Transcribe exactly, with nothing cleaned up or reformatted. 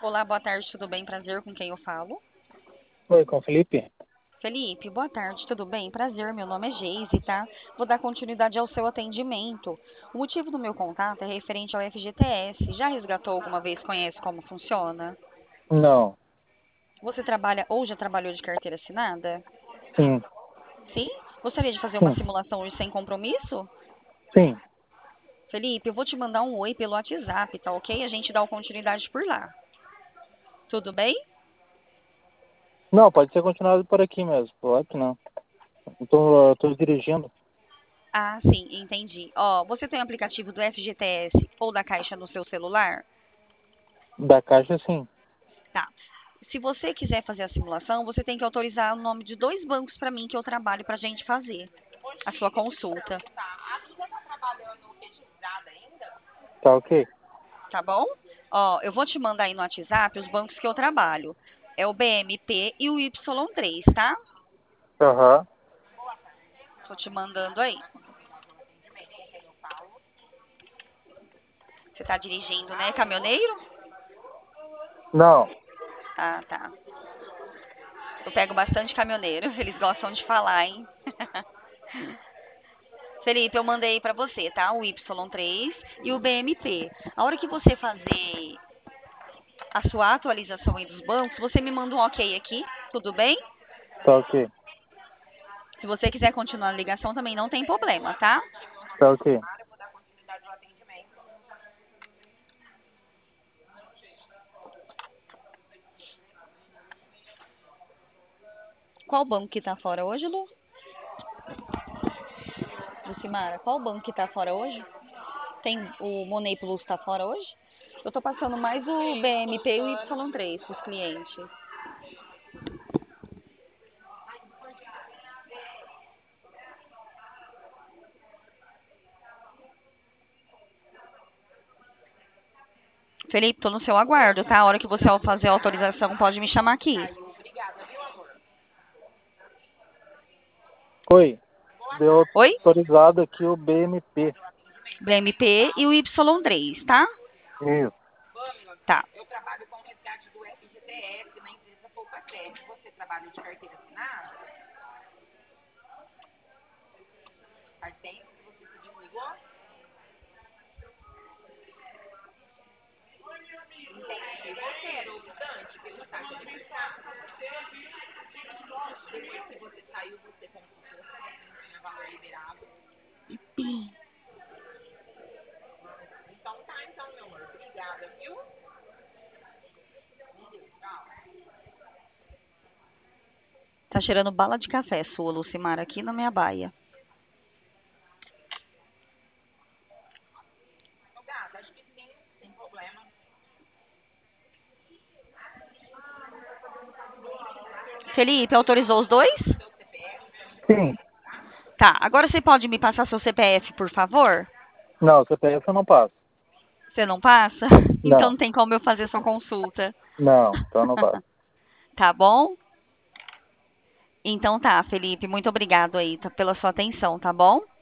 Olá, boa tarde, tudo bem? Prazer, com quem eu falo? Oi, com o Felipe? Felipe, boa tarde, tudo bem? Prazer, meu nome é Geise, tá? Vou dar continuidade ao seu atendimento. O motivo do meu contato é referente ao F G T S. Já resgatou alguma vez? Conhece como funciona? Não. Você trabalha ou já trabalhou de carteira assinada? Sim, Sim? Gostaria de fazer uma sim, simulação hoje sem compromisso? sim. Felipe, eu vou te mandar um oi pelo WhatsApp, tá ok? A gente dá uma continuidade por lá. Tudo bem? Não, pode ser continuado por aqui mesmo. Pode não. Então, eu tô dirigindo. Ah, sim, entendi. Ó, você tem o aplicativo do F G T S ou da Caixa no seu celular? Da caixa, sim. Tá. Se você quiser fazer a simulação, você tem que autorizar o nome de dois bancos para mim que eu trabalho para a gente fazer a sua consulta, Tá ok? tá bom? Ó, eu vou te mandar aí no WhatsApp os bancos que eu trabalho. É o B M P e o Y três, tá? Aham. Tô te mandando aí. Você tá dirigindo, né, caminhoneiro? Não. Ah, tá. Eu pego bastante caminhoneiro, eles gostam de falar, hein? Felipe, eu mandei para você, tá? O Y três e o B M P. A hora que você fazer a sua atualização aí dos bancos, você me manda um ok aqui, tudo bem? Tá ok. Se você quiser continuar a ligação também não tem problema, tá? Tá ok. Qual banco que tá fora hoje, Lu? Lucimara, qual banco que tá fora hoje? Tem o Money Plus tá fora hoje? Eu tô passando mais o B M P e o Y três pros clientes. Felipe, tô no seu aguardo, tá? A hora que você fazer a autorização, pode me chamar aqui. Oi. Deu Oi? autorizado aqui o B M P. B M P e o Y três, tá? Isso. Tá. Tá cheirando bala de café sua, Lucimara, aqui na minha baia. Felipe, autorizou os dois? Sim. Tá, agora você pode me passar seu C P F, por favor? Não, C P F eu não passo. Você não passa? Então Não. não tem como eu fazer sua consulta. Não, então eu não passo. Tá bom? Então tá, Felipe, muito obrigado aí tá, pela sua atenção, tá bom?